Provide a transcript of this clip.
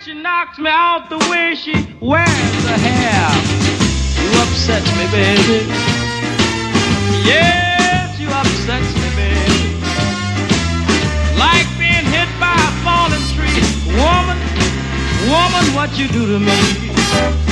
she knocks me out the way she wears her hair. You upset me, baby. Yes, you upset me, baby. Like being hit by a falling tree. Woman, woman, what you do to me?